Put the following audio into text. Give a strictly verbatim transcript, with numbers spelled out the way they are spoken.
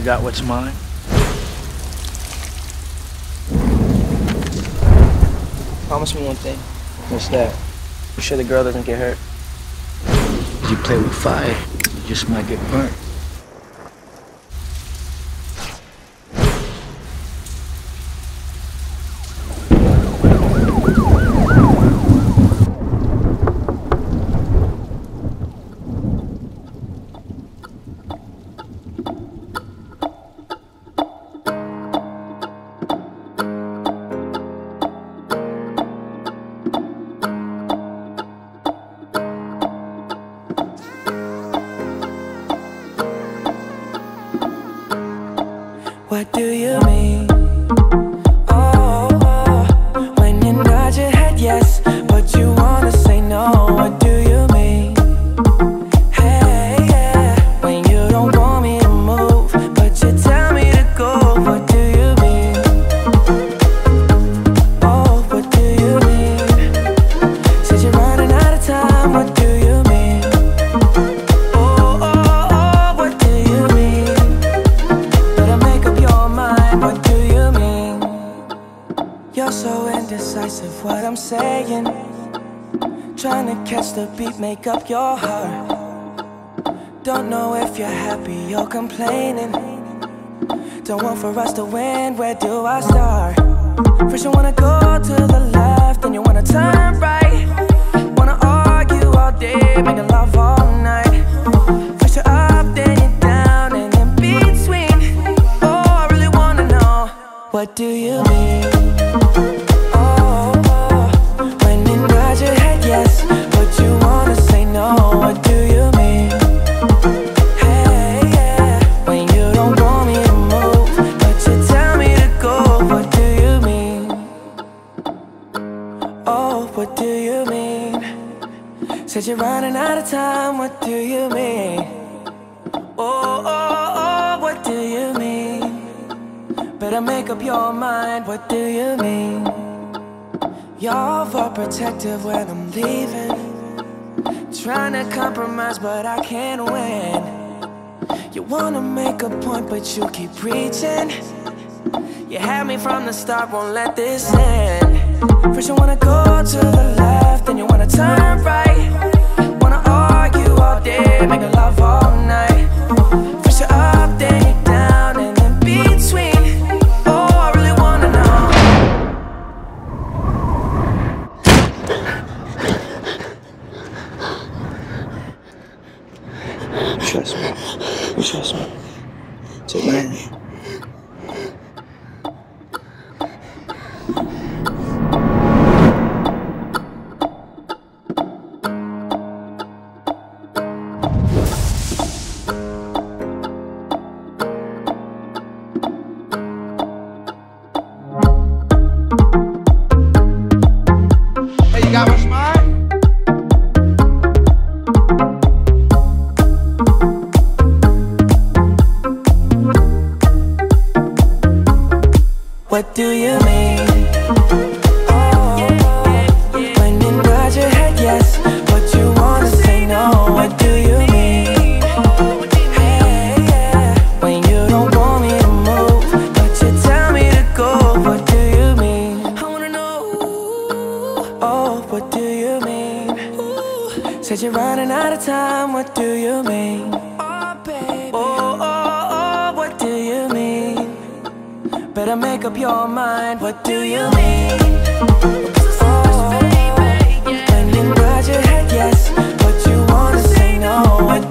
got what's mine? Promise me one thing. What's that? You sure the girl doesn't get hurt? If you play with fire, you just might get burnt. What do you mean? Oh, oh, when you nod your head yes, but you wanna say no. What do you mean? Hey, yeah, when you don't want me to move, but you tell me to go. What do you mean? Oh, what do you mean? Said you're running out of time. What do you mean? Oh, oh, oh, what do you mean? What do you mean? You're so indecisive, what I'm saying. Trying to catch the beat, make up your heart. Don't know if you're happy or complaining. Don't want for us to win, where do I start? First you wanna go to the left, then you wanna turn right. Wanna argue all day, making love all night. First you're up, then you're down, and in between. What do you mean? Oh, oh, when you nod your head yes, but you wanna say no. What do you mean? Hey, yeah, when you don't want me to move, but you tell me to go. What do you mean? Oh, what do you mean? Said you're running out of time. What do you mean? Oh, oh, oh, what do you mean? Better make up your mind, what do you mean? You're overprotective when I'm leaving. Trying to compromise, but I can't win. You wanna make a point, but you keep preaching. You had me from the start, won't let this end. First you wanna go to the left, then you wanna turn right. Wanna argue all day, making love all night. First you're up, then you're down, and in between. Trust me. You trust me. Take my hand. Hey, you got what's mine? What do you mean? Oh, when you nod your head yes, but you wanna say no. What do you mean? Hey, yeah, when you don't want me to move, but you tell me to go. What do you mean? I wanna know. Oh, what do you mean? Said you're running out of time. What do you mean? Oh, baby. Oh, oh, oh, what do you mean? Better make up your mind, what do you mean? Oh, when you nod your head yes, but you wanna say no. What